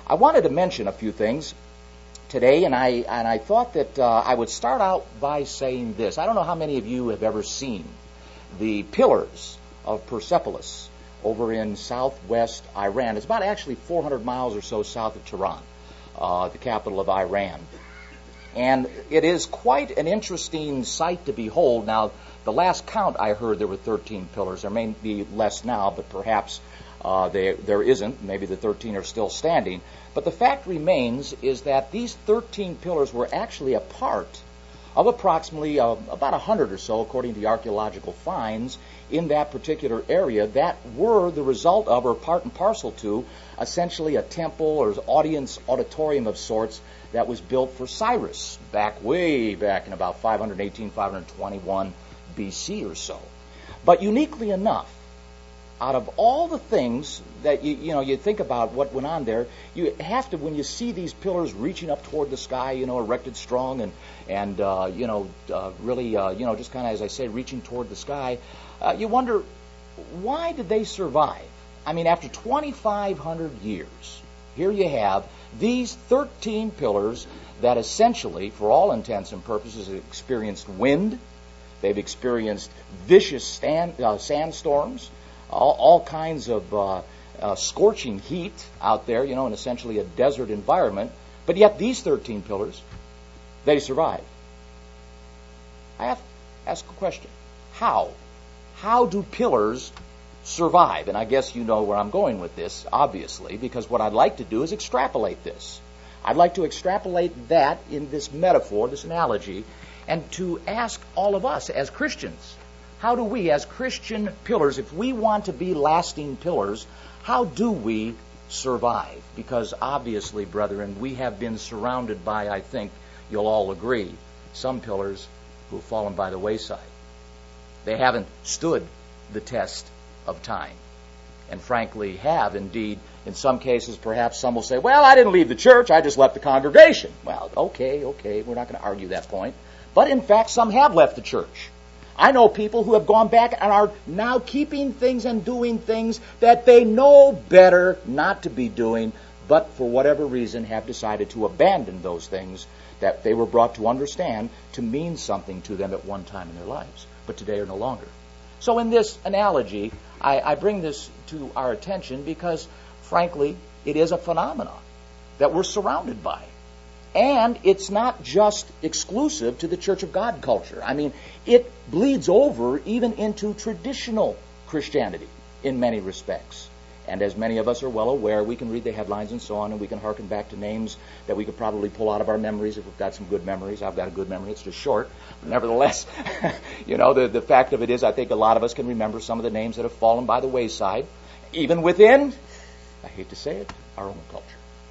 I wanted to mention a few things today, and I thought that I would start out by saying this. I don't know how many of you have ever seen the pillars of Persepolis over in southwest Iran. It's about actually 400 miles or so south of Tehran, the capital of Iran. And it is quite an interesting sight to behold. Now, the last count I heard, there were 13 pillars. There may be less now, but perhaps there isn't. Maybe the 13 are still standing. But the fact remains is that these 13 pillars were actually a part of approximately about 100 or so, according to the archaeological finds, in that particular area that were the result of, or part and parcel to, essentially a temple or auditorium of sorts that was built for Cyrus way back in about 518, 521 BC or so. But uniquely enough, out of all the things that you think about what went on there, you have to, when you see these pillars reaching up toward the sky, erected strong and really just kind of, as I say, reaching toward the sky, you wonder, why did they survive? I mean, after 2,500 years, here you have these 13 pillars that essentially, for all intents and purposes, have experienced wind. They've experienced vicious sandstorms, all kinds of scorching heat out there, in essentially a desert environment. But yet these 13 pillars, they survive. I have to ask a question. How? How do pillars survive? And I guess you know where I'm going with this, obviously, because what I'd like to do is extrapolate this. I'd like to extrapolate that in this metaphor, this analogy, and to ask all of us as Christians, how do we, as Christian pillars, if we want to be lasting pillars, how do we survive? Because obviously, brethren, we have been surrounded by, I think you'll all agree, some pillars who have fallen by the wayside. They haven't stood the test of time, and frankly have indeed, in some cases, perhaps some will say, well, I didn't leave the church, I just left the congregation. Well, okay, we're not going to argue that point. But in fact, some have left the church. I know people who have gone back and are now keeping things and doing things that they know better not to be doing, but for whatever reason have decided to abandon those things that they were brought to understand to mean something to them at one time in their lives, but today are no longer. So in this analogy, I bring this to our attention because, frankly, it is a phenomenon that we're surrounded by. And it's not just exclusive to the Church of God culture. I mean, it bleeds over even into traditional Christianity in many respects. And as many of us are well aware, we can read the headlines and so on, and we can hearken back to names that we could probably pull out of our memories if we've got some good memories. I've got a good memory. It's just short. But nevertheless, the fact of it is, I think a lot of us can remember some of the names that have fallen by the wayside, even within, I hate to say it, our own culture.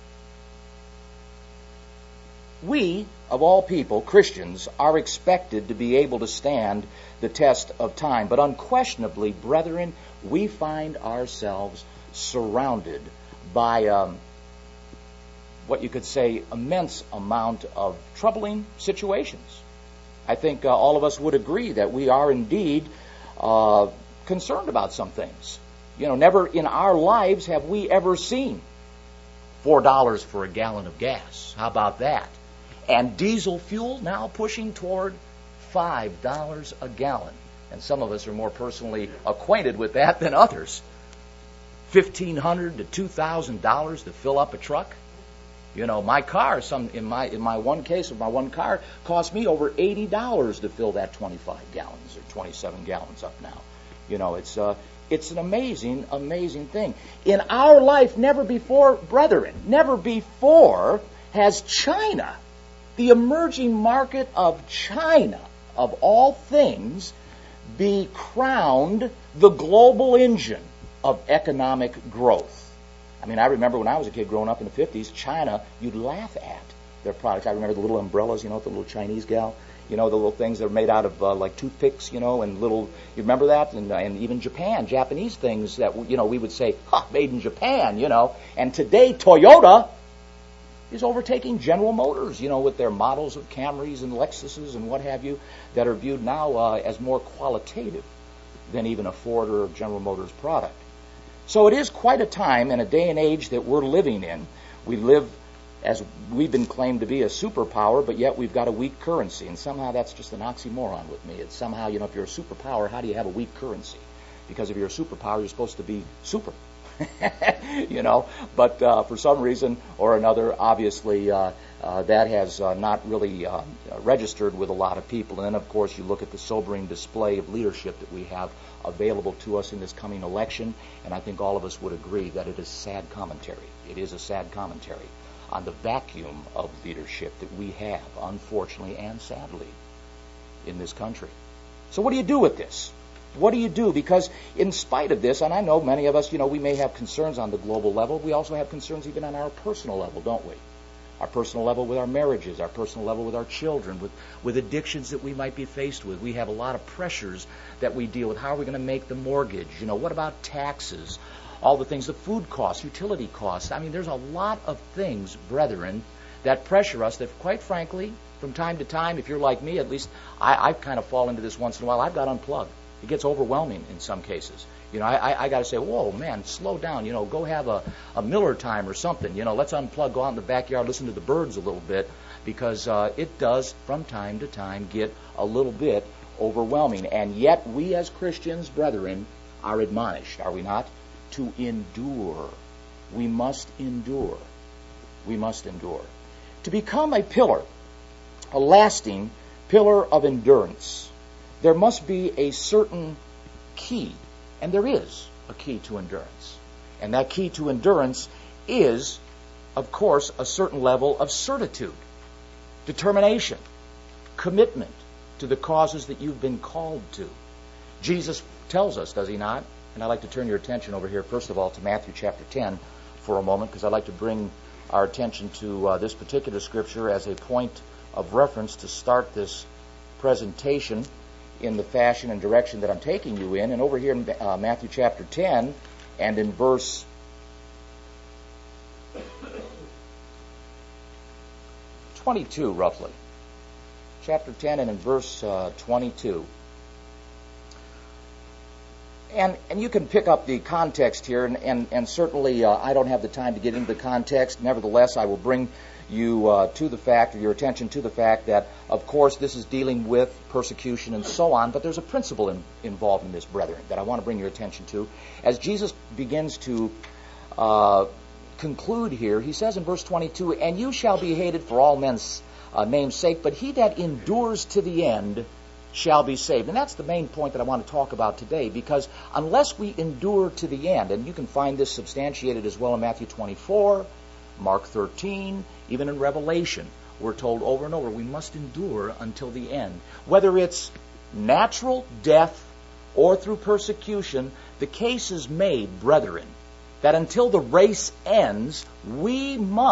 We, of all people, Christians, are expected to be able to stand the test of time. But unquestionably, brethren, we find ourselves surrounded by what you could say immense amount of troubling situations. I think all of us would agree that we are indeed concerned about some things. Never in our lives have we ever seen $4 for a gallon of gas. How about that? And diesel fuel now pushing toward $5 a gallon. And some of us are more personally acquainted with that than others. $1,500 to $2,000 to fill up a truck. My car, in my one case of my one car, cost me over $80 to fill that 25 gallons or 27 gallons up now. It's an amazing, amazing thing. In our life, never before, brethren, never before has China, the emerging market of China, of all things, be crowned the global engine of economic growth. I mean, I remember when I was a kid growing up in the 50s, China, you'd laugh at their products. I remember the little umbrellas, the little Chinese gal, the little things that are made out of like toothpicks, and little, you remember that? And even Japanese things that, we would say, made in Japan, And today, Toyota is overtaking General Motors, with their models of Camrys and Lexuses and what have you that are viewed now as more qualitative than even a Ford or General Motors product. So it is quite a time and a day and age that we're living in We live as we've been claimed to be a superpower, but yet we've got a weak currency. And somehow that's just an oxymoron with me. It's somehow, if you're a superpower, how do you have a weak currency? Because if you're a superpower, you're supposed to be super. But for some reason or another, obviously, that has not really registered with a lot of people. And then, of course, you look at the sobering display of leadership that we have available to us in this coming election, and I think all of us would agree that it is sad commentary. It is a sad commentary on the vacuum of leadership that we have, unfortunately and sadly, in this country. So what do you do with this? What do you do? Because in spite of this, and I know many of us, we may have concerns on the global level, we also have concerns even on our personal level, don't we? Our personal level with our marriages, our personal level with our children, with addictions that we might be faced with. We have a lot of pressures that we deal with. How are we going to make the mortgage? What about taxes? All the things, the food costs, utility costs. I mean, there's a lot of things, brethren, that pressure us that, quite frankly, from time to time, if you're like me, at least I kind of fall into this once in a while, I've got to unplug. It gets overwhelming in some cases. I got to say, whoa, man, slow down. Go have a Miller time or something. Let's unplug, go out in the backyard, listen to the birds a little bit, because it does, from time to time, get a little bit overwhelming. And yet, we as Christians, brethren, are admonished, are we not, to endure. We must endure. We must endure. To become a pillar, a lasting pillar of endurance, there must be a certain key, and there is a key to endurance. And that key to endurance is, of course, a certain level of certitude, determination, commitment to the causes that you've been called to. Jesus tells us, does he not? And I'd like to turn your attention over here, first of all, to Matthew chapter 10 for a moment, because I'd like to bring our attention to this particular scripture as a point of reference to start this presentation in the fashion and direction that I'm taking you in. And over here in Matthew chapter 10 and in verse 22, roughly. Chapter 10 and in verse 22. And you can pick up the context here, and certainly I don't have the time to get into the context. Nevertheless, I will bring you to the fact, or your attention to the fact that, of course, this is dealing with persecution and so on, but there's a principle involved in this, brethren, that I want to bring your attention to. As Jesus begins to conclude here, he says in verse 22, "And you shall be hated for all men's name's sake, but he that endures to the end shall be saved." And that's the main point that I want to talk about today, because unless we endure to the end, and you can find this substantiated as well in Matthew 24, Mark 13, even in Revelation, we're told over and over, we must endure until the end. Whether it's natural death or through persecution, the case is made, brethren, that until the race ends, we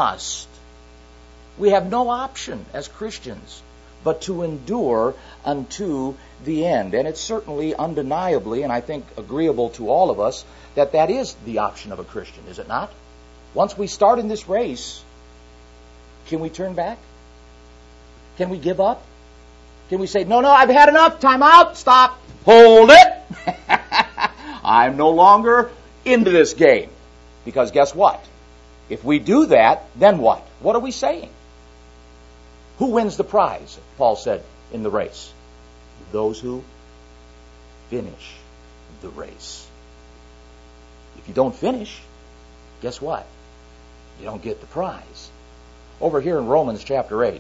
have no option as Christians but to endure unto the end. And it's certainly undeniably, and I think agreeable to all of us, that is the option of a Christian, is it not? Once we start in this race, can we turn back? Can we give up? Can we say, no, I've had enough, time out, stop, hold it. I'm no longer into this game. Because guess what? If we do that, then what? What are we saying? Who wins the prize, Paul said, in the race? Those who finish the race. If you don't finish, guess what? You don't get the prize. Over here in Romans chapter 8,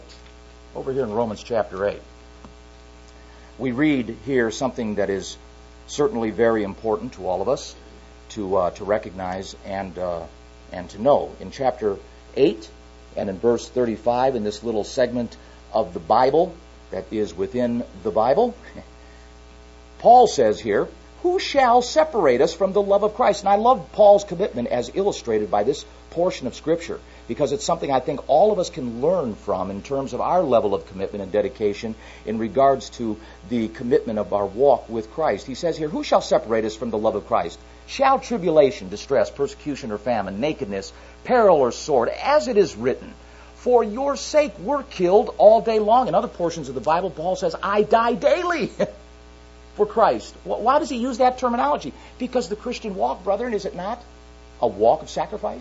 we read here something that is certainly very important to all of us to recognize and to know. In chapter 8 and in verse 35, in this little segment of the Bible that is within the Bible, Paul says here, "Who shall separate us from the love of Christ?" And I love Paul's commitment as illustrated by this portion of Scripture, because it's something I think all of us can learn from in terms of our level of commitment and dedication in regards to the commitment of our walk with Christ. He says here, "Who shall separate us from the love of Christ? Shall tribulation, distress, persecution, or famine, nakedness, peril, or sword? As it is written, for your sake we're killed all day long." In other portions of the Bible, Paul says, "I die daily." For Christ. Why does he use that terminology? Because the Christian walk, brethren, is it not a walk of sacrifice?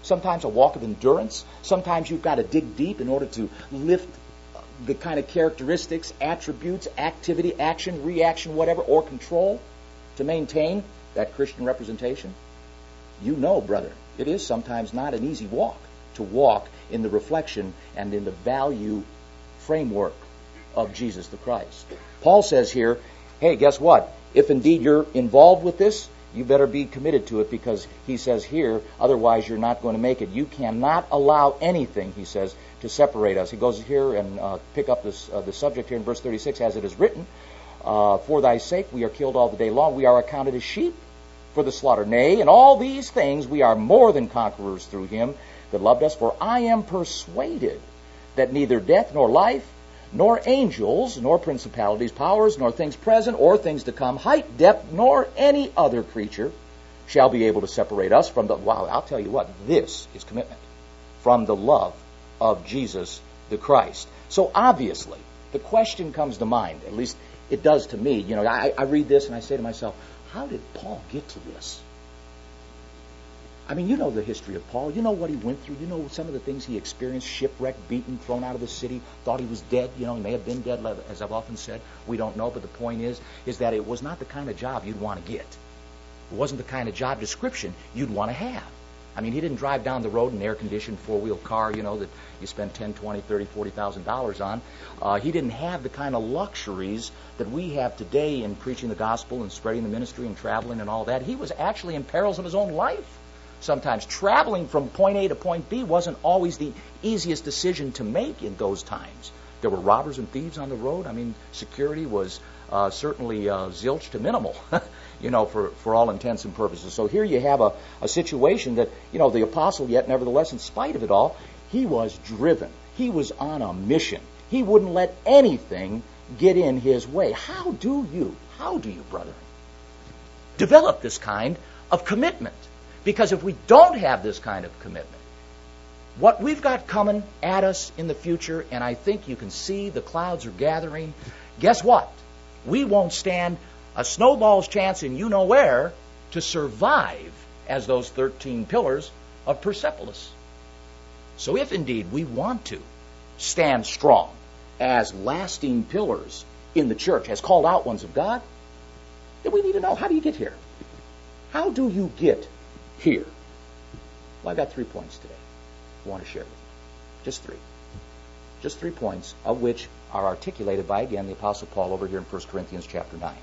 sometimes a walk of endurance. Sometimes you've got to dig deep in order to lift the kind of characteristics, attributes, activity, action, reaction, whatever, or control to maintain that Christian representation. You know, brother, it is sometimes not an easy walk to walk in the reflection and in the value framework of Jesus the Christ. Paul says here, hey, guess what? If indeed you're involved with this, you better be committed to it, because he says here, otherwise you're not going to make it. You cannot allow anything, he says, to separate us. He goes here and pick up this the subject here in verse 36, as it is written, for thy sake we are killed all the day long. We are accounted as sheep for the slaughter. Nay, in all these things we are more than conquerors through him that loved us. For I am persuaded that neither death nor life, nor angels, nor principalities, powers, nor things present or things to come, height, depth, nor any other creature shall be able to separate us from the, wow, I'll tell you what, this is commitment, from the love of Jesus the Christ. So obviously, the question comes to mind, at least it does to me. You know, I read this and I say to myself, how did Paul get to this? I mean, you know the history of Paul. You know what he went through. You know some of the things he experienced: shipwrecked, beaten, thrown out of the city, thought he was dead. You know, he may have been dead, as I've often said. We don't know, but the point is that it was not the kind of job you'd want to get. It wasn't the kind of job description you'd want to have. I mean, he didn't drive down the road in an air-conditioned four-wheel car, you know, that you spend $10,000, $20,000, $30,000, $40,000 on. He didn't have the kind of luxuries that we have today in preaching the gospel and spreading the ministry and traveling and all that. He was actually in perils of his own life. Sometimes traveling from point A to point B wasn't always the easiest decision to make in those times. There were robbers and thieves on the road. I mean, security was certainly zilch to minimal, you know, for all intents and purposes. So here you have a situation that, you know, the apostle, yet nevertheless, in spite of it all, he was driven. He was on a mission. He wouldn't let anything get in his way. How do you, brethren, develop this kind of commitment? Because if we don't have this kind of commitment, what we've got coming at us in the future, and I think you can see the clouds are gathering, guess what? We won't stand a snowball's chance in you-know-where to survive as those 13 pillars of Persepolis. So if indeed we want to stand strong as lasting pillars in the church, as called out ones of God, then we need to know, how do you get here? How do you get here? Well, I've got 3 points today I want to share with you. Just 3. Just 3 points, of which are articulated by, again, the Apostle Paul over here in 1 Corinthians chapter 9.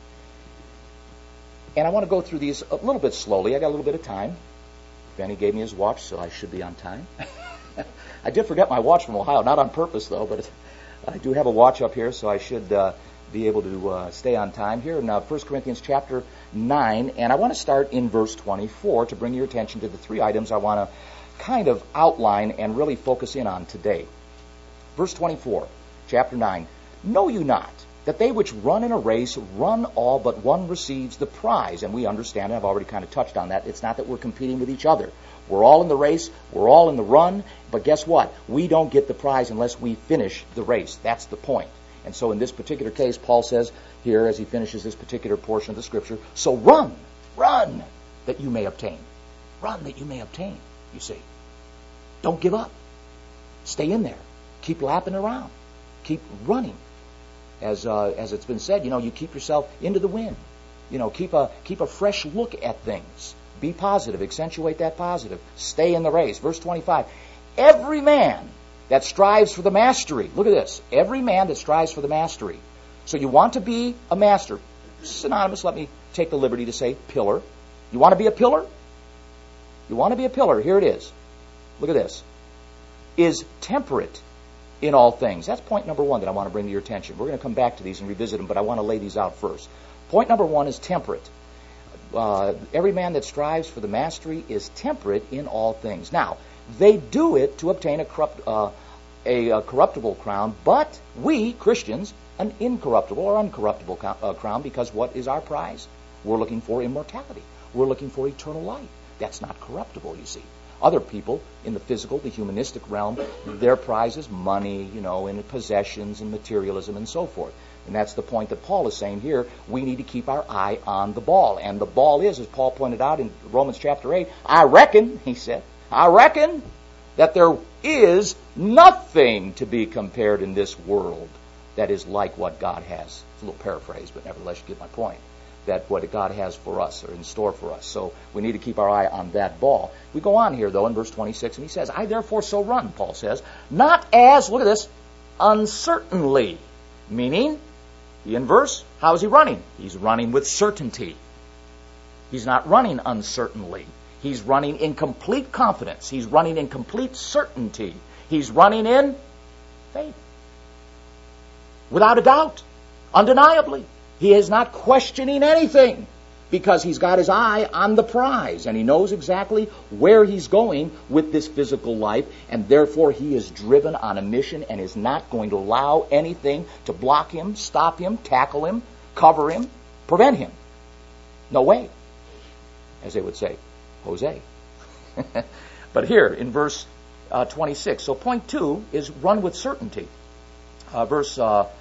And I want to go through these a little bit slowly. I got a little bit of time. Benny gave me his watch, so I should be on time. I did forget my watch from Ohio, not on purpose, though, but I do have a watch up here, so I should be able to stay on time here in 1 Corinthians chapter 9. And I want to start in verse 24 to bring your attention to the 3 items I want to kind of outline and really focus in on today. Verse 24, chapter 9. Know you not that they which run in a race run all, but one receives the prize? And we understand, and I've already kind of touched on that, it's not that we're competing with each other. We're all in the race, we're all in the run, but guess what? We don't get the prize unless we finish the race. That's the point. And so in this particular case, Paul says here, as he finishes this particular portion of the Scripture, so run, that you may obtain. Run that you may obtain, you see. Don't give up. Stay in there. Keep lapping around. Keep running. As it's been said, you know, you keep yourself into the wind. You know, keep a fresh look at things. Be positive. Accentuate that positive. Stay in the race. Verse 25. Every man that strives for the mastery. Look at this. Every man that strives for the mastery. So you want to be a master. Synonymous, let me take the liberty to say pillar. You want to be a pillar? You want to be a pillar. Here it is. Look at this. Is temperate in all things. That's point number 1 that I want to bring to your attention. We're going to come back to these and revisit them, but I want to lay these out first. Point number 1 is temperate. Every man that strives for the mastery is temperate in all things. Now, they do it to obtain a corruptible crown, but we, Christians, an incorruptible or uncorruptible crown, because what is our prize? We're looking for immortality. We're looking for eternal life. That's not corruptible, you see. Other people in the physical, the humanistic realm, their prize is money, you know, and possessions and materialism and so forth. And that's the point that Paul is saying here. We need to keep our eye on the ball. And the ball is, as Paul pointed out in Romans chapter 8, I reckon, he said, I reckon that there is nothing to be compared in this world that is like what God has. It's a little paraphrase, but nevertheless, you get my point. That what God has for us or in store for us. So we need to keep our eye on that ball. We go on here, though, in verse 26, and he says, I therefore so run, Paul says, not as, look at this, uncertainly. Meaning, the inverse, how is he running? He's running with certainty. He's not running uncertainly. He's running in complete confidence. He's running in complete certainty. He's running in faith. Without a doubt. Undeniably. He is not questioning anything because he's got his eye on the prize and he knows exactly where he's going with this physical life, and therefore he is driven on a mission and is not going to allow anything to block him, stop him, tackle him, cover him, prevent him. No way, as they would say. Jose. But here in verse 26, so point 2 is run with certainty. Verse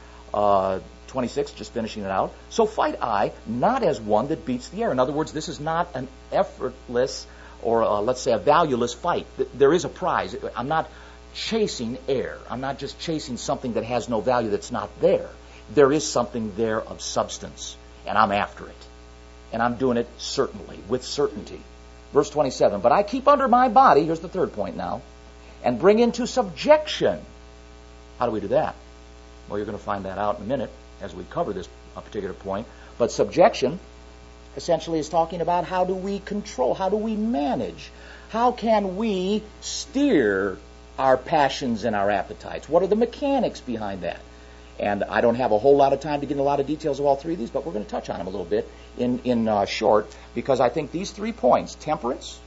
26, just finishing it out. So fight I, not as one that beats the air. In other words, this is not an effortless or let's say a valueless fight. There is a prize. I'm not chasing air. I'm not just chasing something that has no value that's not there. There is something there of substance, and I'm after it. And I'm doing it certainly, with certainty. Verse 27, but I keep under my body, here's the third point now, and bring into subjection. How do we do that? Well, you're going to find that out in a minute as we cover this particular point. But subjection essentially is talking about how do we control, how do we manage, how can we steer our passions and our appetites? What are the mechanics behind that? And I don't have a whole lot of time to get into a lot of details of all three of these, but we're going to touch on them a little bit in short, because I think these 3 points, temperance,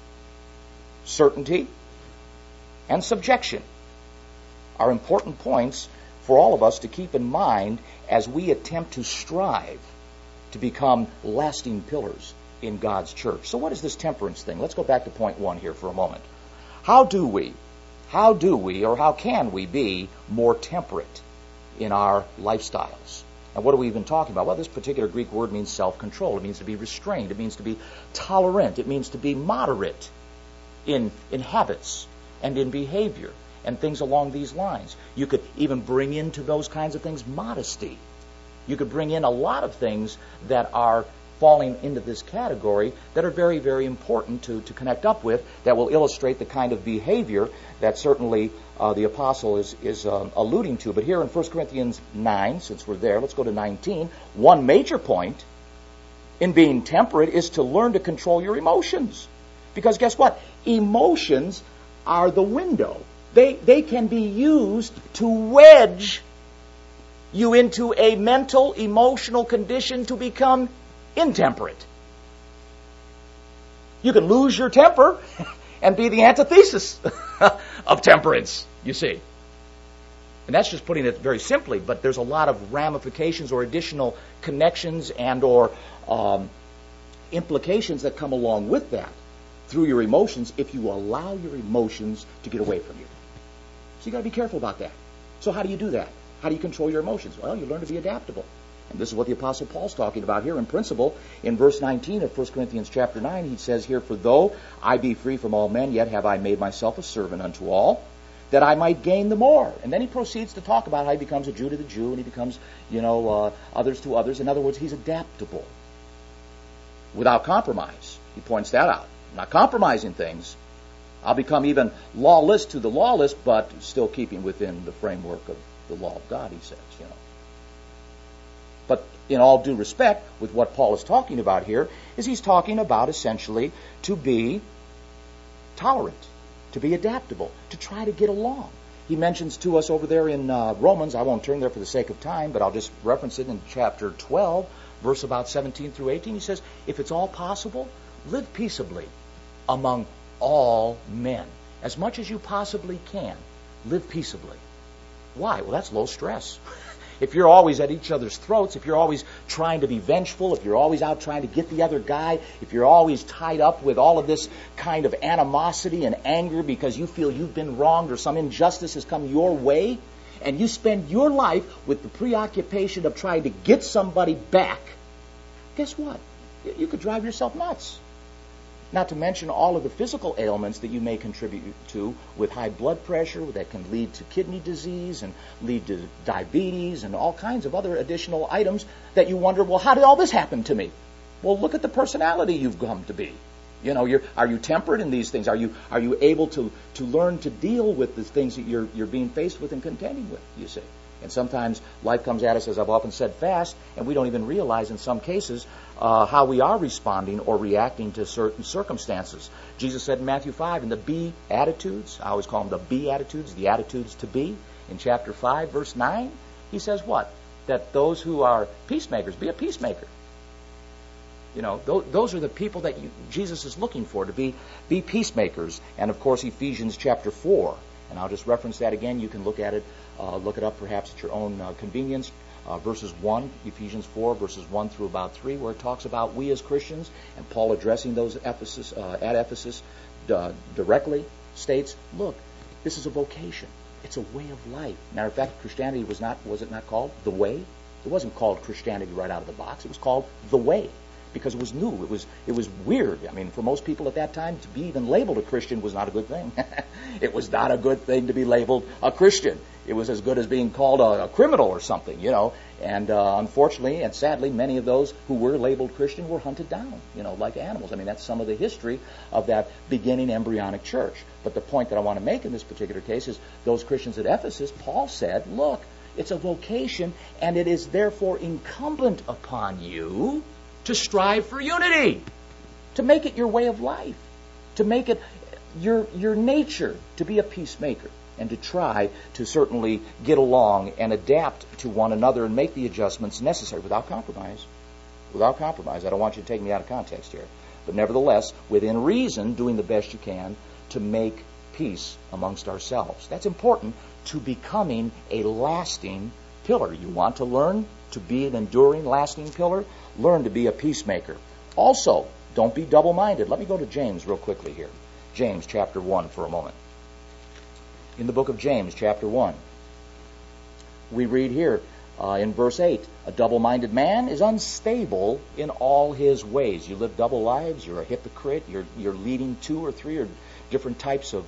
certainty, and subjection, are important points for all of us to keep in mind as we attempt to strive to become lasting pillars in God's church. So what is this temperance thing? Let's go back to point 1 here for a moment. How do we, or how can we be more temperate in our lifestyles? And what are we even talking about? Well, this particular Greek word means self-control. It means to be restrained. It means to be tolerant. It means to be moderate in habits and in behavior and things along these lines. You could even bring into those kinds of things modesty. You could bring in a lot of things that are falling into this category that are very, very important to connect up with, that will illustrate the kind of behavior that certainly the apostle is alluding to. But here in 1 Corinthians 9, since we're there, let's go to 19. One major point in being temperate is to learn to control your emotions. Because guess what? Emotions are the window. They can be used to wedge you into a mental, emotional condition to become intemperate. You can lose your temper and be the antithesis of temperance, you see. And that's just putting it very simply, but there's a lot of ramifications or additional connections and or implications that come along with that through your emotions if you allow your emotions to get away from you. So you got to be careful about that. So how do you do that? How do you control your emotions? Well, you learn to be adaptable. And this is what the Apostle Paul's talking about here in principle. In verse 19 of 1 Corinthians chapter 9, he says here, for though I be free from all men, yet have I made myself a servant unto all, that I might gain the more. And then he proceeds to talk about how he becomes a Jew to the Jew, and he becomes, others to others. In other words, he's adaptable without compromise. He points that out. I'm not compromising things. I'll become even lawless to the lawless, but still keeping within the framework of the law of God, he says, But in all due respect, with what Paul is talking about here, is he's talking about essentially to be tolerant, to be adaptable, to try to get along. He mentions to us over there in Romans, I won't turn there for the sake of time, but I'll just reference it in chapter 12, verse about 17 through 18. He says, if it's all possible, live peaceably among all men. As much as you possibly can, live peaceably. Why? Well, that's low stress. If you're always at each other's throats, if you're always trying to be vengeful, if you're always out trying to get the other guy, if you're always tied up with all of this kind of animosity and anger because you feel you've been wronged or some injustice has come your way, and you spend your life with the preoccupation of trying to get somebody back, guess what? You could drive yourself nuts. not to mention all of the physical ailments that you may contribute to with high blood pressure that can lead to kidney disease and lead to diabetes and all kinds of other additional items that you wonder, well, how did all this happen to me? Well, look at the personality you've come to be. You know, are you tempered in these things? Are you able to learn to deal with the things that you're being faced with and contending with, you see? And sometimes life comes at us, as I've often said, fast, and we don't even realize in some cases how we are responding or reacting to certain circumstances. Jesus said in Matthew 5, in the Beatitudes, I always call them the Beatitudes, the attitudes to be, in chapter 5, verse 9, he says what? That those who are peacemakers, be a peacemaker. You know, those are the people that Jesus is looking for, to be peacemakers. And, of course, Ephesians chapter 4. And I'll just reference that again. You can look at it, look it up perhaps at your own convenience. Verses 1, Ephesians 4, verses 1 through about 3, where it talks about we as Christians, and Paul addressing those at Ephesus directly states, look, this is a vocation. It's a way of life. Matter of fact, Christianity was it not called the way? It wasn't called Christianity right out of the box. It was called the way, because it was new. It was weird. I mean, for most people at that time, to be even labeled a Christian was not a good thing. It was not a good thing to be labeled a Christian. It was as good as being called a criminal or something, you know. And unfortunately and sadly, many of those who were labeled Christian were hunted down, you know, like animals. I mean, that's some of the history of that beginning embryonic church. But the point that I want to make in this particular case is those Christians at Ephesus, Paul said, look, it's a vocation, and it is therefore incumbent upon you to strive for unity, to make it your way of life, to make it your nature to be a peacemaker, and to try to certainly get along and adapt to one another and make the adjustments necessary without compromise. Without compromise. I don't want you to take me out of context here. But nevertheless, within reason, doing the best you can to make peace amongst ourselves. That's important to becoming a lasting pillar. You want to learn to be an enduring, lasting pillar? Learn to be a peacemaker. Also, don't be double-minded. Let me go to James real quickly here. James chapter 1 for a moment. In the book of James chapter 1, we read here in verse 8, a double-minded man is unstable in all his ways. You live double lives, you're a hypocrite, you're leading 2 or 3 or different types of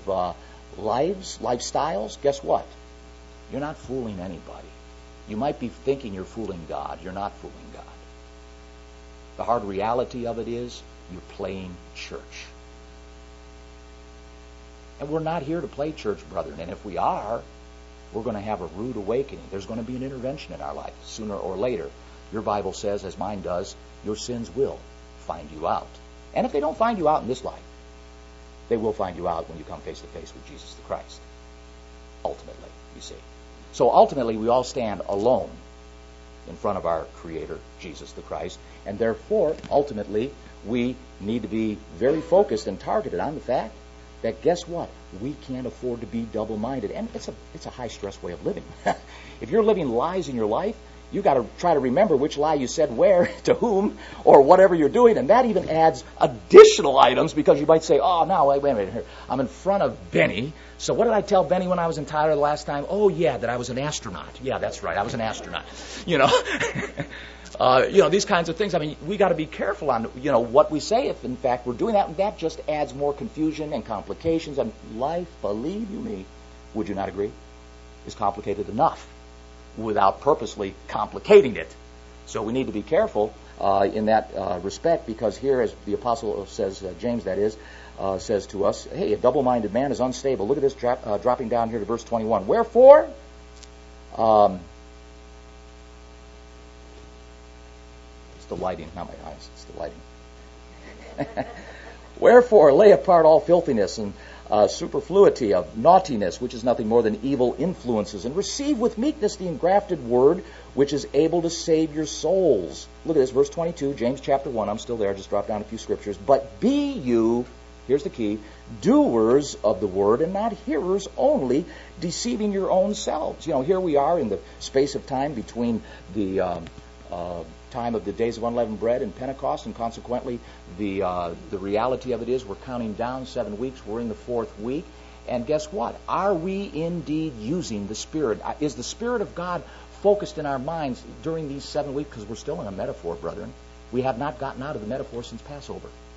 lifestyles. Guess what? You're not fooling anybody. You might be thinking you're fooling God. You're not fooling God. The hard reality of it is you're playing church. And we're not here to play church, brethren. And if we are, we're going to have a rude awakening. There's going to be an intervention in our life sooner or later. Your Bible says, as mine does, your sins will find you out. And if they don't find you out in this life, they will find you out when you come face to face with Jesus the Christ. Ultimately, you see. So ultimately, we all stand alone in front of our Creator, Jesus the Christ. And therefore, ultimately, we need to be very focused and targeted on the fact that, guess what? We can't afford to be double-minded. And it's a high-stress way of living. If you're living lies in your life, you got to try to remember which lie you said where, to whom, or whatever you're doing. And that even adds additional items, because you might say, oh, now, wait a minute here. I'm in front of Benny. So what did I tell Benny when I was in Tyler the last time? Oh, yeah, that I was an astronaut. Yeah, that's right. I was an astronaut. You know, these kinds of things. I mean, we got to be careful on, what we say if, in fact, we're doing that. And that just adds more confusion and complications. And life, believe you me, would you not agree, is complicated enough without purposely complicating it. So we need to be careful in that respect, because here, as the apostle says, James that is, says to us, hey, a double-minded man is unstable. Look at this dropping down here to verse 21. Wherefore, it's the lighting, not my eyes, it's the lighting. Wherefore, lay apart all filthiness and superfluity of naughtiness, which is nothing more than evil influences, and receive with meekness the engrafted word, which is able to save your souls. Look at this, verse 22, James chapter 1. I'm still there, just drop down a few scriptures. But be you, here's the key, doers of the word and not hearers only, deceiving your own selves. Here we are in the space of time between the time of the days of unleavened bread and Pentecost, and consequently the reality of it is we're counting down 7 weeks. We're in the 4th week. And guess what? Are we indeed using the Spirit? Is the Spirit of God focused in our minds during these 7 weeks? Because we're still in a metaphor, brethren. We have not gotten out of the metaphor since Passover.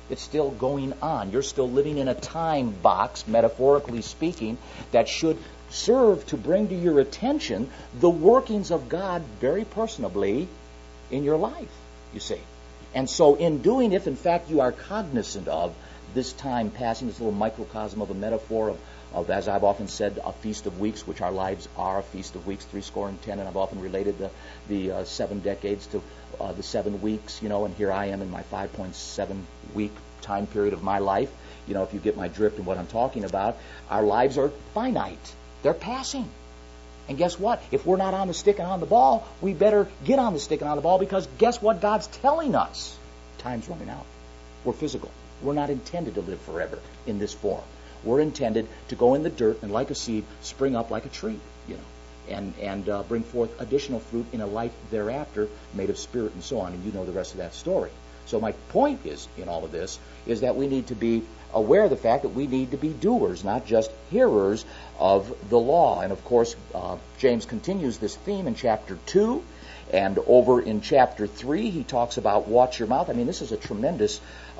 It's still going on. You're still living in a time box, metaphorically speaking, that should serve to bring to your attention the workings of God very personably in your life, you see. And so in doing, if in fact you are cognizant of this time passing, this little microcosm of a metaphor of, as I've often said, a feast of weeks, which our lives are a feast of weeks, 10, and I've often related the 7 decades to the 7 weeks, and here I am in my 5.7 week time period of my life. If you get my drift and what I'm talking about, our lives are finite. They're passing. And guess what? If we're not on the stick and on the ball, we better get on the stick and on the ball, because guess what God's telling us? Time's running out. We're physical. We're not intended to live forever in this form. We're intended to go in the dirt and, like a seed, spring up like a tree, and bring forth additional fruit in a life thereafter made of spirit and so on. And you know the rest of that story. So my point is, in all of this, is that we need to be aware of the fact that we need to be doers, not just hearers of the law. And of course, James continues this theme in chapter 2, and over in chapter 3, he talks about watch your mouth. I mean, this is a tremendous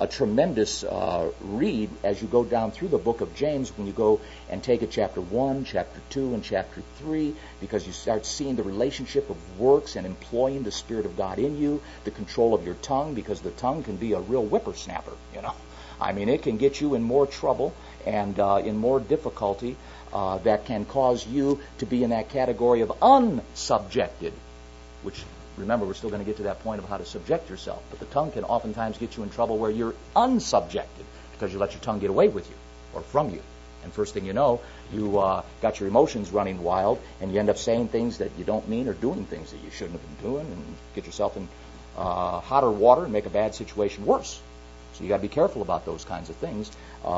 read as you go down through the book of James, when you go and take it chapter 1, chapter 2, and chapter 3, because you start seeing the relationship of works and employing the Spirit of God in you, the control of your tongue, because the tongue can be a real whippersnapper, I mean, it can get you in more trouble and in more difficulty that can cause you to be in that category of unsubjected, which, remember, we're still going to get to that point of how to subject yourself. But the tongue can oftentimes get you in trouble where you're unsubjected because you let your tongue get away with you or from you. And first thing you know, you got your emotions running wild, and you end up saying things that you don't mean or doing things that you shouldn't have been doing, and get yourself in hotter water and make a bad situation worse. So you got to be careful about those kinds of things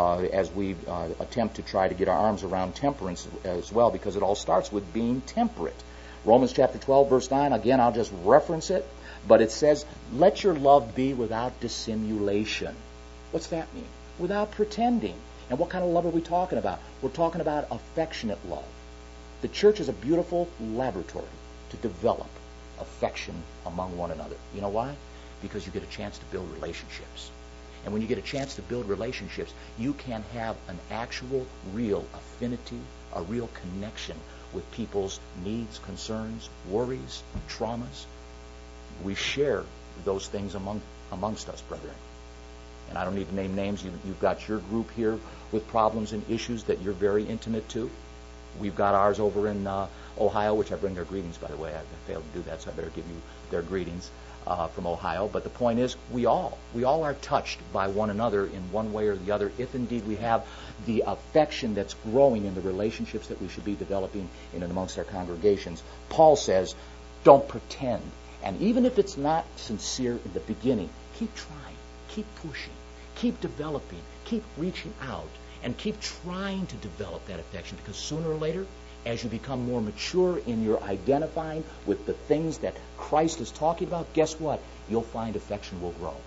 as we attempt to try to get our arms around temperance as well, because it all starts with being temperate. Romans chapter 12, verse 9, again, I'll just reference it, but it says, let your love be without dissimulation. What's that mean? Without pretending. And what kind of love are we talking about? We're talking about affectionate love. The church is a beautiful laboratory to develop affection among one another. You know why? Because you get a chance to build relationships. And when you get a chance to build relationships, you can have an actual, real affinity, a real connection with people's needs, concerns, worries, traumas. We share those things amongst us, brethren. And I don't need to name names. You've got your group here with problems and issues that you're very intimate to. We've got ours over in Ohio, which I bring their greetings, by the way. I failed to do that, so I better give you their greetings from Ohio. But the point is, we all are touched by one another in one way or the other, if indeed we have the affection that's growing in the relationships that we should be developing in and amongst our congregations. Paul says, don't pretend. And even if it's not sincere in the beginning, keep trying, keep pushing, keep developing, keep reaching out, and keep trying to develop that affection, because sooner or later, as you become more mature in your identifying with the things that Christ is talking about, guess what? You'll find affection will grow.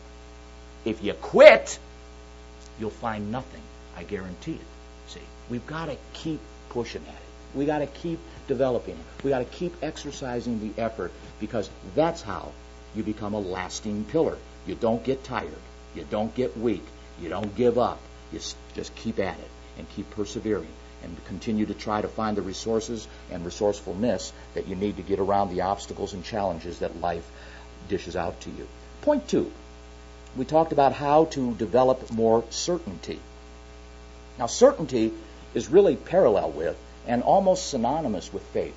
If you quit, you'll find nothing. I guarantee it. See, we've got to keep pushing at it. We've got to keep developing it. We've got to keep exercising the effort, because that's how you become a lasting pillar. You don't get tired. You don't get weak. You don't give up. You just keep at it and keep persevering, and continue to try to find the resources and resourcefulness that you need to get around the obstacles and challenges that life dishes out to you. Point 2, we talked about how to develop more certainty. Now, certainty is really parallel with and almost synonymous with faith.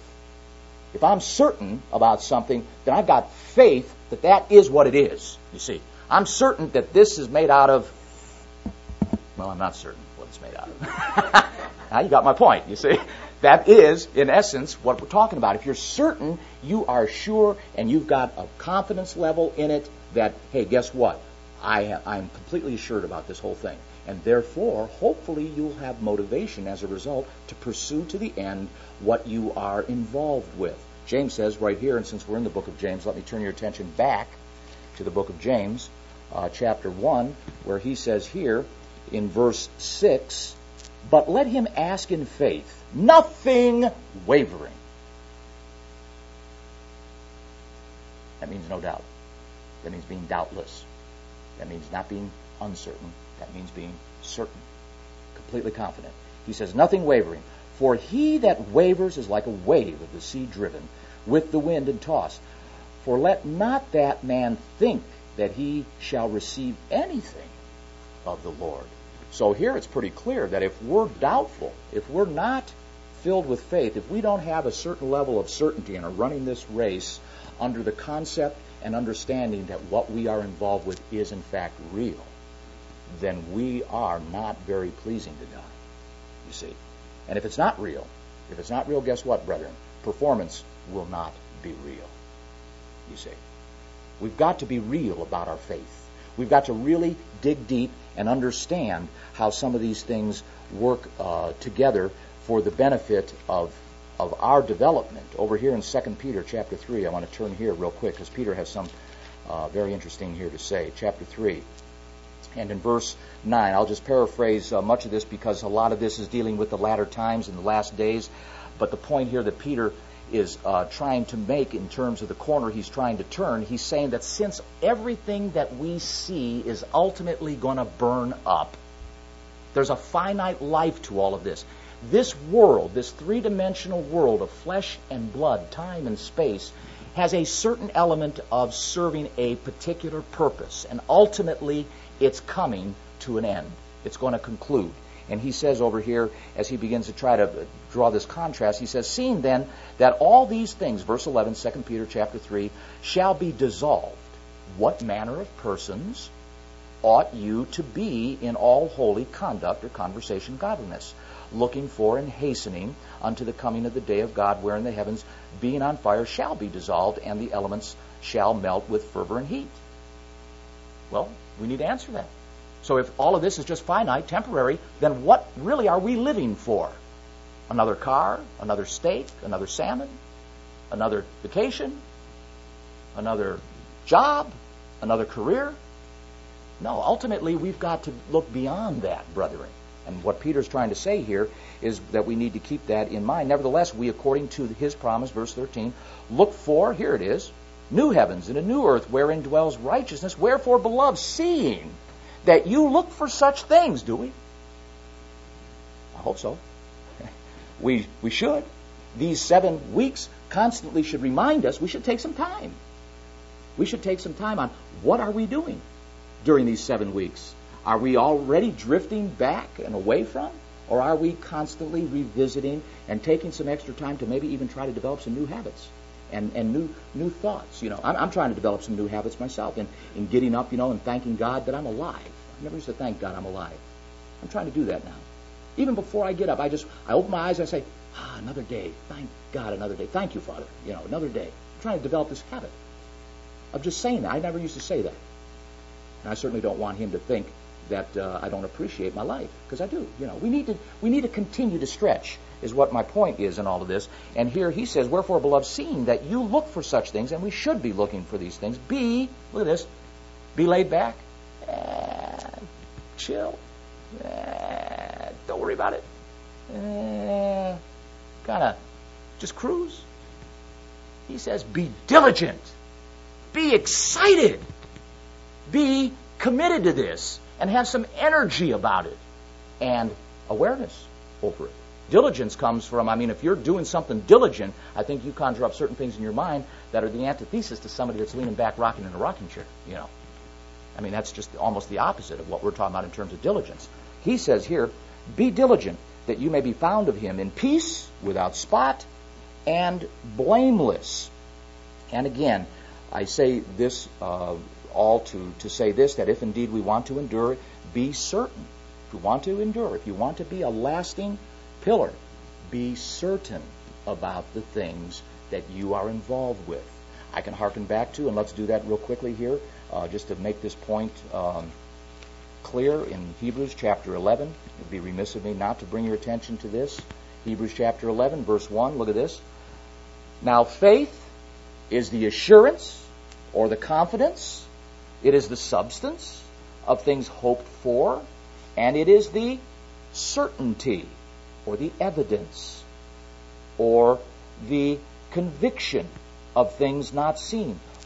If I'm certain about something, then I've got faith that that is what it is, you see. I'm certain that this is made out of, well, I'm not certain what it's made out of. Now you got my point, you see. That is, in essence, what we're talking about. If you're certain, you are sure, and you've got a confidence level in it that, hey, guess what? I'm completely assured about this whole thing. And therefore, hopefully, you'll have motivation as a result to pursue to the end what you are involved with. James says right here, and since we're in the book of James, let me turn your attention back to the book of James, chapter 1, where he says here in verse 6, but let him ask in faith, nothing wavering. That means no doubt. That means being doubtless. That means not being uncertain. That means being certain, completely confident. He says, nothing wavering. For he that wavers is like a wave of the sea driven with the wind and tossed. For let not that man think that he shall receive anything of the Lord. So here it's pretty clear that if we're doubtful, if we're not filled with faith, if we don't have a certain level of certainty and are running this race under the concept and understanding that what we are involved with is in fact real, then we are not very pleasing to God, you see. And if it's not real, guess what, brethren? Performance will not be real, you see. We've got to be real about our faith. We've got to really dig deep and understand how some of these things work together for the benefit of our development. Over here in 2 Peter chapter 3, I want to turn here real quick because Peter has some very interesting here to say. Chapter 3. And in verse 9, I'll just paraphrase much of this because a lot of this is dealing with the latter times and the last days. But the point here that Peter is trying to make in terms of the corner he's trying to turn, he's saying that since everything that we see is ultimately going to burn up, there's a finite life to all of this. This world, this three-dimensional world of flesh and blood, time and space, has a certain element of serving a particular purpose. And ultimately, it's coming to an end. It's going to conclude. And he says over here, as he begins to try to draw this contrast, he says, seeing then that all these things, verse 11, 2 Peter chapter 3, shall be dissolved, what manner of persons ought you to be in all holy conduct or conversation godliness, looking for and hastening unto the coming of the day of God, wherein the heavens, being on fire, shall be dissolved, and the elements shall melt with fervor and heat? Well, we need to answer that. So if all of this is just finite, temporary, then what really are we living for? Another car, another steak, another salmon, another vacation, another job, another career? No, ultimately we've got to look beyond that, brethren. And what Peter's trying to say here is that we need to keep that in mind. Nevertheless, we, according to his promise, verse 13, look for, here it is, new heavens and a new earth wherein dwells righteousness. Wherefore, beloved, seeing that you look for such things, do we? I hope so. We should. These 7 weeks constantly should remind us we should take some time. We should take some time on what are we doing during these 7 weeks. Are we already drifting back and away from? Or are we constantly revisiting and taking some extra time to maybe even try to develop some new habits and new thoughts? You know, I'm trying to develop some new habits myself in getting up, and thanking God that I'm alive. I never used to thank God I'm alive. I'm trying to do that now. Even before I get up, I open my eyes and I say, another day. Thank God, another day. Thank you, Father. Another day. I'm trying to develop this habit of just saying that. I never used to say that. And I certainly don't want him to think that I don't appreciate my life, because I do. We need to continue to stretch, is what my point is in all of this. And here he says, wherefore, beloved, seeing that you look for such things, and we should be looking for these things, look at this, be laid back, chill, don't worry about it, kind of just cruise. He says, be diligent, be excited, be committed to this, and have some energy about it and awareness over it. Diligence comes from, if you're doing something diligent, I think you conjure up certain things in your mind that are the antithesis to somebody that's leaning back rocking in a rocking chair. That's just almost the opposite of what we're talking about in terms of diligence. He says here, be diligent that you may be found of him in peace, without spot, and blameless. And again, I say this all to say this, that if indeed we want to endure, be certain. If we want to endure, if you want to be a lasting pillar, be certain about the things that you are involved with. I can hearken back to, and let's do that real quickly here, just to make this point clear, in Hebrews chapter 11. It would be remiss of me not to bring your attention to this. Hebrews chapter 11, verse 1, look at this. Now faith is the assurance or the confidence. It is the substance of things hoped for, and it is the certainty or the evidence or the conviction of things not seen.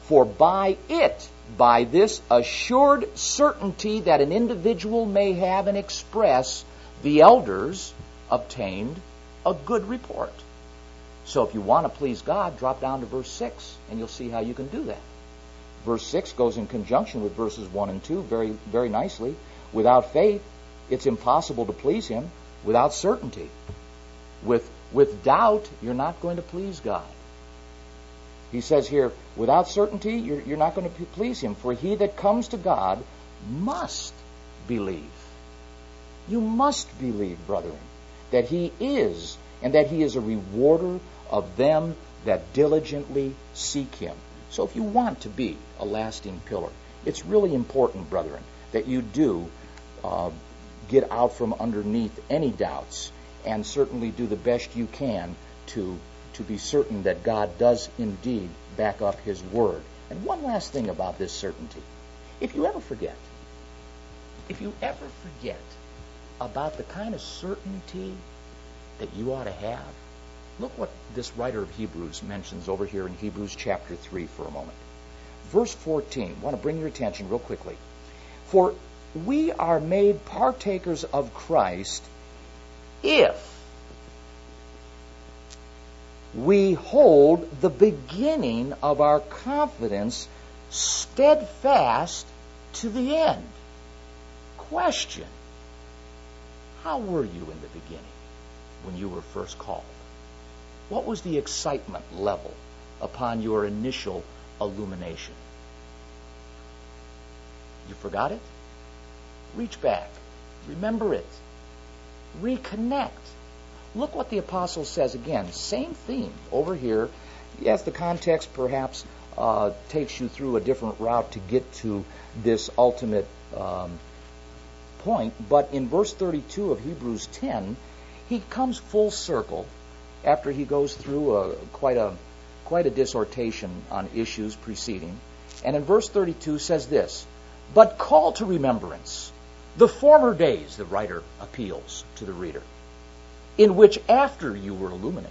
For by it, by this assured certainty that an individual may have and express, the elders obtained a good report. So if you want to please God, drop down to verse 6, and you'll see how you can do that. Verse 6 goes in conjunction with verses 1 and 2 very, very nicely. Without faith, it's impossible to please Him. Without certainty, with doubt, you're not going to please God. He says here, without certainty, you're not going to please Him. For he that comes to God must believe. You must believe, brethren, that He is, and that He is a rewarder of them that diligently seek Him. So if you want to be a lasting pillar, it's really important, brethren, that you do get out from underneath any doubts, and certainly do the best you can to be certain that God does indeed back up His word. And one last thing about this certainty. If you ever forget about the kind of certainty that you ought to have, look what this writer of Hebrews mentions over here in Hebrews chapter 3 for a moment. Verse 14, I want to bring your attention real quickly. For we are made partakers of Christ if we hold the beginning of our confidence steadfast to the end. Question: how were you in the beginning when you were first called? What was the excitement level upon your initial illumination? You forgot it? Reach back. Remember it. Reconnect. Look what the apostle says again. Same theme over here. Yes, the context perhaps takes you through a different route to get to this ultimate point. But in verse 32 of Hebrews 10, he comes full circle after he goes through quite a dissertation on issues preceding. And in verse 32 says this, but call to remembrance the former days, the writer appeals to the reader, in which after you were illuminated,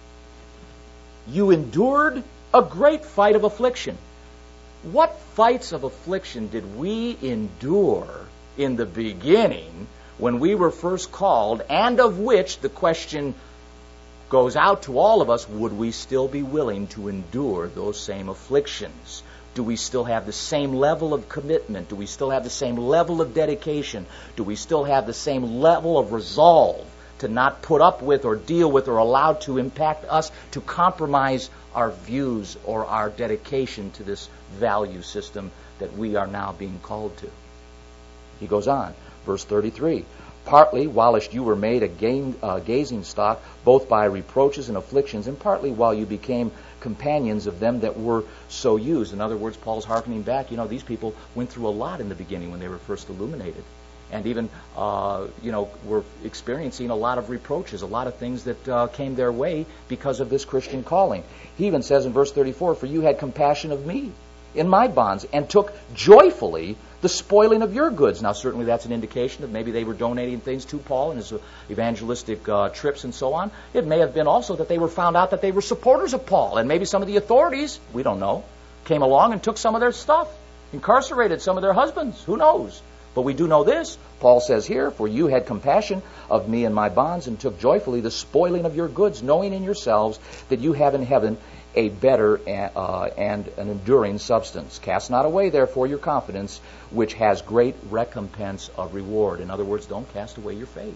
you endured a great fight of affliction. What fights of affliction did we endure in the beginning when we were first called, and of which the question goes out to all of us, would we still be willing to endure those same afflictions? Do we still have the same level of commitment? Do we still have the same level of dedication? Do we still have the same level of resolve to not put up with or deal with or allow to impact us, to compromise our views or our dedication to this value system that we are now being called to? He goes on, verse 33, partly whilst you were made a gazing stock, both by reproaches and afflictions, and partly while you became companions of them that were so used. In other words, Paul's hearkening back. These people went through a lot in the beginning when they were first illuminated. And even, were experiencing a lot of reproaches, a lot of things that came their way because of this Christian calling. He even says in verse 34, for you had compassion of me in my bonds, and took joyfully the spoiling of your goods. Now, certainly that's an indication that maybe they were donating things to Paul and his evangelistic trips and so on. It may have been also that they were found out that they were supporters of Paul, and maybe some of the authorities, we don't know, came along and took some of their stuff, incarcerated some of their husbands. Who knows? But we do know this. Paul says here, for you had compassion of me and my bonds, and took joyfully the spoiling of your goods, knowing in yourselves that you have in heaven a better and an enduring substance. Cast not away, therefore, your confidence, which has great recompense of reward. In other words, don't cast away your faith.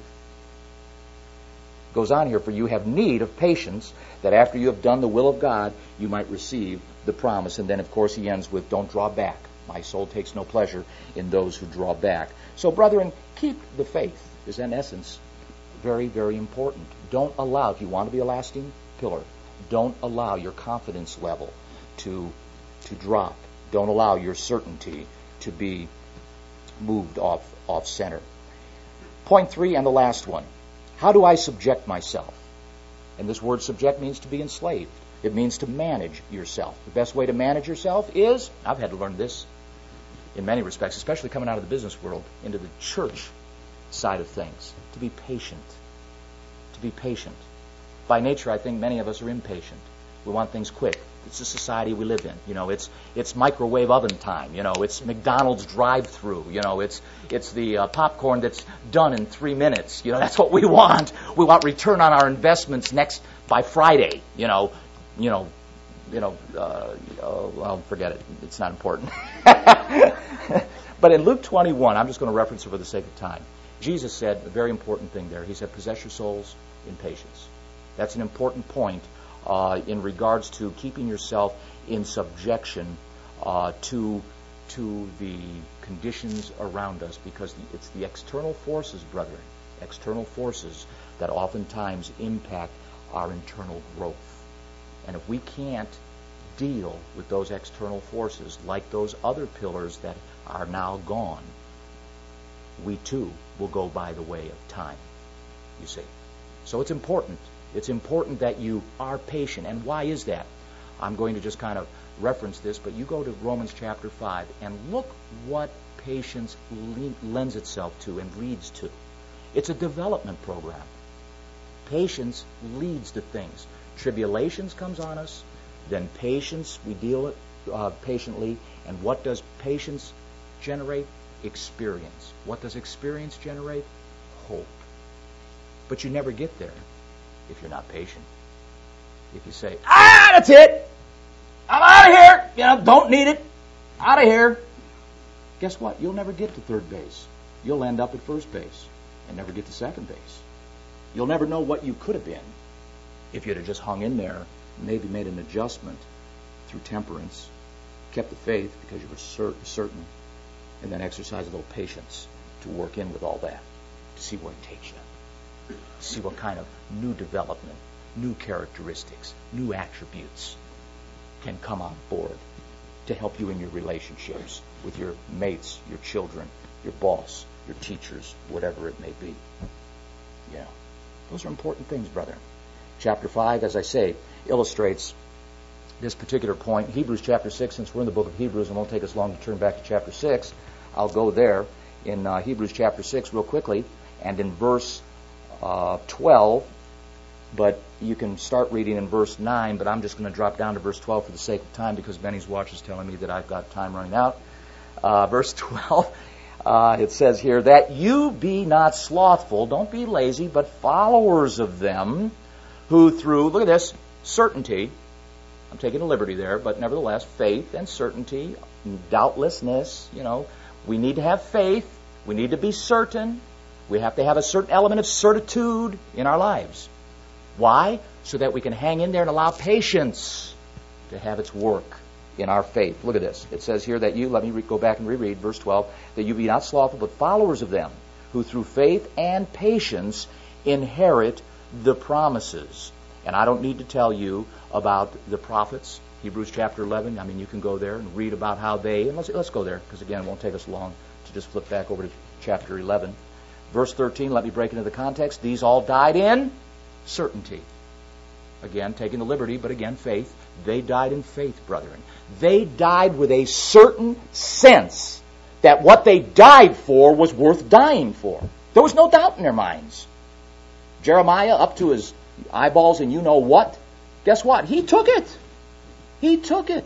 Goes on here, for you have need of patience, that after you have done the will of God, you might receive the promise. And then, of course, he ends with, don't draw back. My soul takes no pleasure in those who draw back. So, brethren, keep the faith is, in essence, very, very important. Don't allow, if you want to be a lasting pillar, don't allow your confidence level to drop. Don't allow your certainty to be moved off center. Point 3, and the last one. How do I subject myself? And this word subject means to be enslaved. It means to manage yourself. The best way to manage yourself is, I've had to learn this in many respects, especially coming out of the business world into the church side of things, to be patient. To be patient. By nature, I think many of us are impatient. We want things quick. It's the society we live in. It's microwave oven time. It's McDonald's drive-through. It's the popcorn that's done in 3 minutes. That's what we want. We want return on our investments by Friday. Well, forget it. It's not important. But in Luke 21, I'm just going to reference it for the sake of time. Jesus said a very important thing there. He said, possess your souls in patience. That's an important point in regards to keeping yourself in subjection to the conditions around us, because it's the external forces, brethren, external forces that oftentimes impact our internal growth. And if we can't deal with those external forces like those other pillars that are now gone, we too will go by the way of time, you see. So it's important. It's important that you are patient. And why is that? I'm going to just kind of reference this, but you go to Romans chapter 5 and look what patience lends itself to and leads to. It's a development program. Patience leads to things. Tribulations comes on us, then patience, we deal it patiently. And what does patience generate? Experience. What does experience generate? Hope. But you never get there if you're not patient. If you say, that's it, I'm out of here, don't need it, out of here. Guess what? You'll never get to third base. You'll end up at first base and never get to second base. You'll never know what you could have been if you'd have just hung in there, maybe made an adjustment through temperance, kept the faith because you were certain, and then exercise a little patience to work in with all that, to see where it takes you, to see what kind of new development, new characteristics, new attributes can come on board to help you in your relationships with your mates, your children, your boss, your teachers, whatever it may be. Yeah, those are important things, brother. Chapter 5, as I say, illustrates this particular point. Hebrews chapter 6, since we're in the book of Hebrews, it won't take us long to turn back to chapter 6. I'll go there in Hebrews chapter 6 real quickly, and in verse 12, but you can start reading in verse 9, but I'm just going to drop down to verse 12 for the sake of time, because Benny's watch is telling me that I've got time running out. Verse 12, it says here, that you be not slothful, don't be lazy, but followers of them who through, look at this, certainty, I'm taking a liberty there, but nevertheless, faith and certainty, doubtlessness, we need to have faith, we need to be certain, we have to have a certain element of certitude in our lives. Why? So that we can hang in there and allow patience to have its work in our faith. Look at this. It says here that you, let me go back and reread verse 12, that you be not slothful, but followers of them, who through faith and patience inherit the promises. And I don't need to tell you about the prophets, Hebrews chapter 11. I mean, you can go there and read about how they, and let's go there, because again, it won't take us long to just flip back over to chapter 11. Verse 13, let me break into the context. These all died in certainty. Again, taking the liberty, but again, faith. They died in faith, brethren. They died with a certain sense that what they died for was worth dying for. There was no doubt in their minds. Jeremiah, up to his eyeballs in you know what, guess what? He took it. He took it.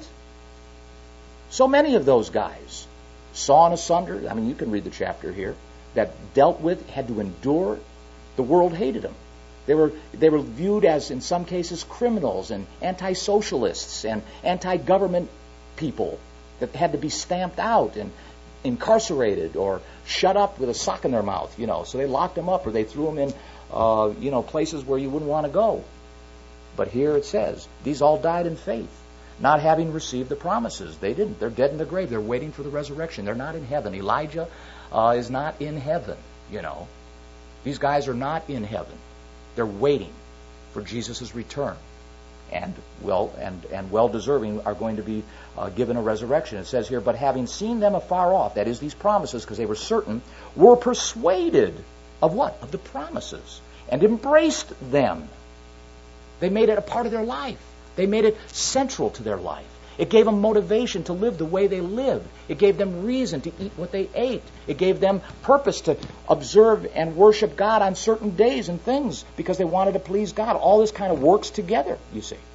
So many of those guys, sawn asunder, I mean, you can read the chapter here, that dealt with, had to endure. The world hated them. They were viewed as, in some cases, criminals and anti-socialists and anti-government people that had to be stamped out and incarcerated or shut up with a sock in their mouth, So they locked them up or they threw them in, places where you wouldn't want to go. But here it says, these all died in faith, not having received the promises. They didn't. They're dead in the grave. They're waiting for the resurrection. They're not in heaven. Elijah is not in heaven, These guys are not in heaven. They're waiting for Jesus' return, and well deserving are going to be given a resurrection. It says here, but having seen them afar off, that is these promises, because they were certain, were persuaded of what? Of the promises, and embraced them. They made it a part of their life. They made it central to their life. It gave them motivation to live the way they lived. It gave them reason to eat what they ate. It gave them purpose to observe and worship God on certain days and things because they wanted to please God. All this kind of works together, you see.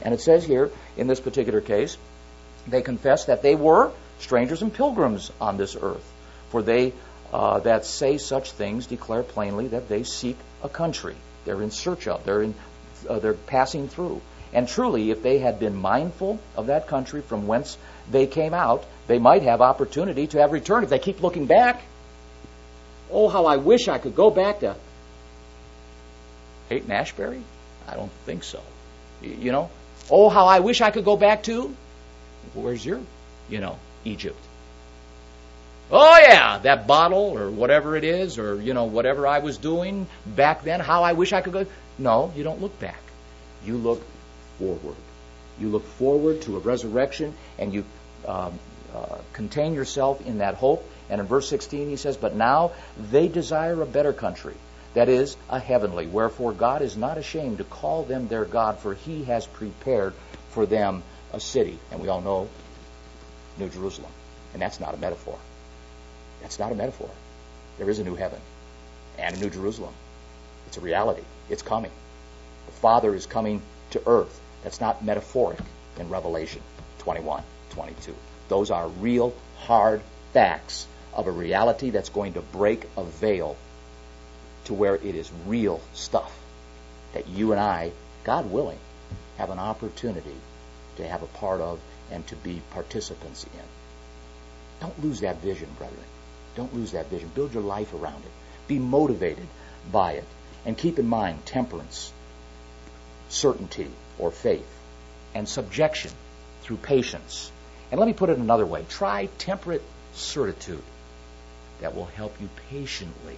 And it says here, in this particular case, they confess that they were strangers and pilgrims on this earth. For they that say such things declare plainly that they seek a country. They're in search of, they're passing through. And truly, if they had been mindful of that country from whence they came out, they might have opportunity to have returned. If they keep looking back, oh, how I wish I could go back to Hayton Ashbury? I don't think so. You know? Oh, how I wish I could go back to, where's your, Egypt? Oh, yeah, that bottle or whatever it is, or, whatever I was doing back then, how I wish I could go. No, you don't look back. You look forward. You look forward to a resurrection, and you contain yourself in that hope. And in verse 16 he says, but now they desire a better country, that is, a heavenly. Wherefore God is not ashamed to call them their God, for he has prepared for them a city. And we all know New Jerusalem. And that's not a metaphor. That's not a metaphor. There is a new heaven and a new Jerusalem. It's a reality. It's coming. The Father is coming to earth. That's not metaphoric in Revelation 21, 22. Those are real, hard facts of a reality that's going to break a veil to where it is real stuff that you and I, God willing, have an opportunity to have a part of and to be participants in. Don't lose that vision, brethren. Don't lose that vision. Build your life around it. Be motivated by it. And keep in mind temperance, certainty or faith, and subjection through patience. And let me put it another way. Try temperate certitude. That will help you patiently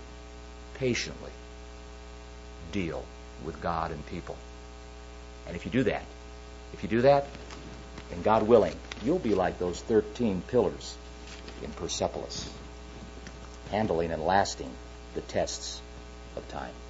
deal with God and people. And if you do that, then God willing, you'll be like those 13 pillars in Persepolis, handling and lasting the tests of time.